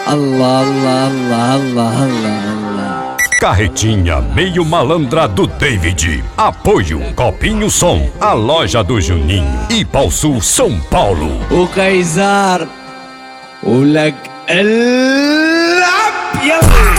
Allah, Allah, Allah, Allah, Allah. Carretinha meio malandra do David. Apoio Copinho Som, a loja do Juninho. E Sul, São Paulo. O Kaysar, o lag العب يلا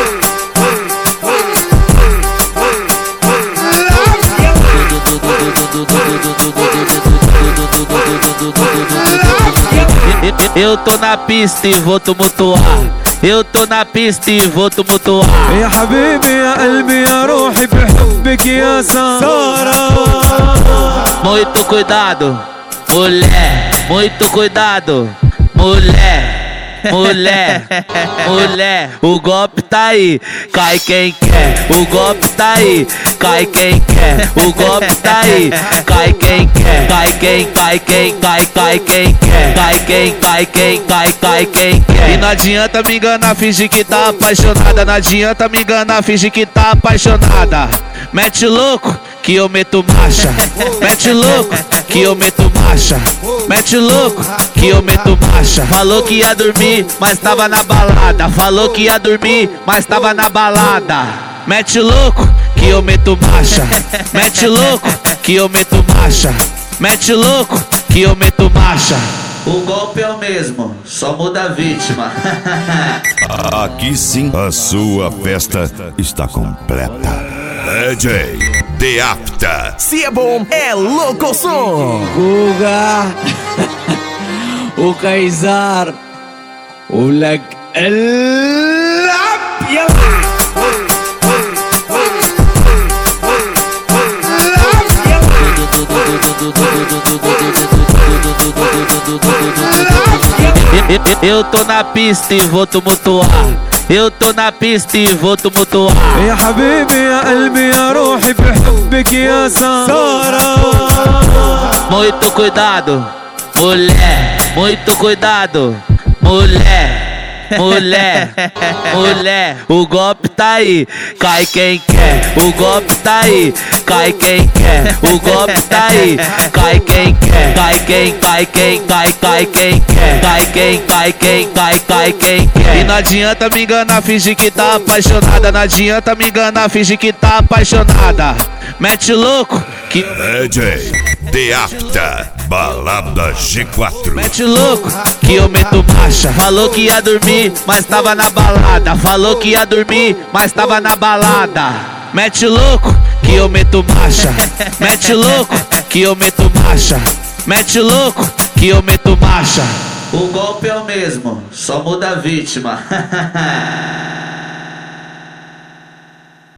Eu tô na pista e vou tumultuar. Eu tô na pista e vou tumultuar. يا حبيبي يا قلبي يا روحي بحبك يا سارة. Muito cuidado, mulher. Muito cuidado, mulher. Mulher, mulher, o golpe tá aí, cai quem quer. O golpe tá aí, cai quem quer. O golpe tá aí, cai quem quer. Cai quem, cai quem, cai quem quer. Cai quem, cai quem, cai quem quer. E não adianta me enganar, fingir que tá apaixonada. Não adianta me enganar, fingir que tá apaixonada. Mete louco que eu meto marcha. Mete louco que eu meto marcha. Mete louco que eu meto marcha. Falou que ia dormir, mas tava na balada. Falou que ia dormir, mas tava na balada. Mete louco que eu meto marcha. Mete louco que eu meto marcha. Mete louco que eu meto marcha. O golpe é o mesmo, só muda a vítima. Aqui sim, a sua festa está completa. DJ Deapta. Se é bom, é louco som. Guga, o Kaysar, o lag العب يلا Eu tô na pista e vou tumultuar. Eu tô na pista e vou tumultuar. يا حبيبي يا قلبي يا روحي بحبك يا سارة. Muito cuidado, mulher. Muito cuidado, mulher. Mulher, mulher, o golpe tá aí, cai quem quer. O golpe tá aí, cai quem quer. O golpe tá aí, cai quem quer. Cai quem, cai quem, cai quem quer. Cai quem, cai quem, cai quem quer. E não adianta me enganar, fingir que tá apaixonada. Não adianta me enganar, fingir que tá apaixonada. Mete louco que DJ Deapta, balada G4. mete louco que eu meto marcha. Falou que ia dormir, mas tava na balada. Falou que ia dormir, mas tava na balada. Mete louco que eu meto marcha. Mete louco que eu meto marcha. Mete louco que eu meto marcha. O golpe é o mesmo, só muda a vítima.